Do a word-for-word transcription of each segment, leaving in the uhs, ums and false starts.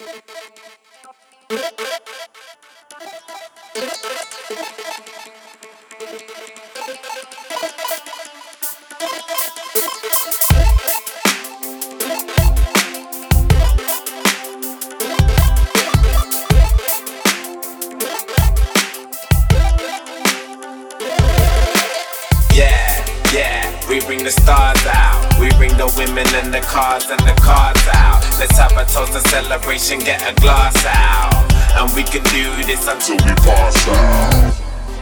We bring the stars out, we bring the women and the cars and the cars out. Let's have a toast, a celebration, get a glass out. And we can do this until we pass out.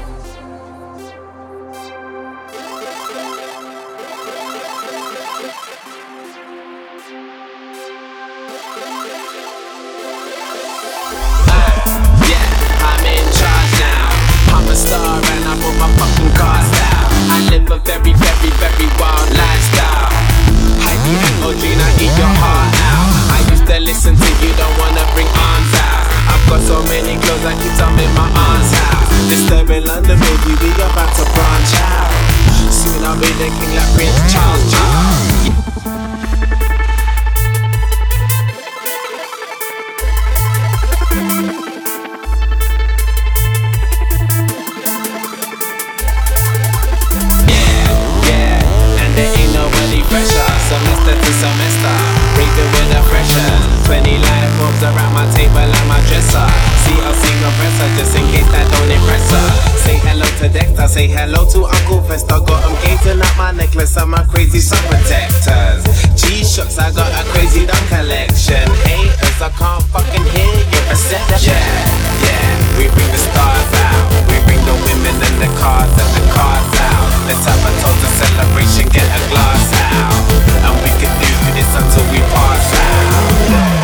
Uh, yeah, I'm in charge now. I'm a star and I put my fucking cars out. I live a very, very, very wild lifestyle. Heidi and Audrina, eat your heart out. I used to listen to you, don't wanna bring arms out. I've got so many clothes, I keep some in my aunt's house. Disturbing London, baby, we about to branch out. Soon I'll be the king like Prince Charles. Charles. Semester to semester, raving with the freshers. Twenty light bulbs around my table and my dresser. C L C compressor, just in case that don't impress her. Say hello to Dexter, say hello to Uncle Fester. Got him gazing at my necklace and my crazy sun protectors. G-Shocks, I got a crazy dumb collection. Haters, I can't fucking hear your reception. Yeah, yeah, we bring the stars out. We bring the women and the cars and the cars out. Let's have a total celebration, get a glass out. And we can do this until we pass out.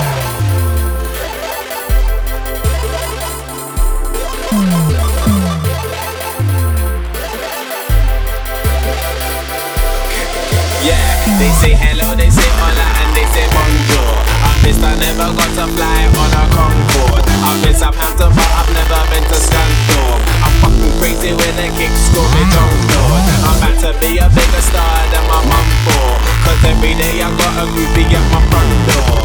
Yeah, they say hello, they say hola, and they say bonjour. I'm pissed I never got to fly on a Concorde. I've been Southampton, but I've never been to Scunthorpe. I'm fucking crazy with a kick, score me John Lord. I'm about to be a bigger star than my mum for. Cause every day I got a groupie at my front door.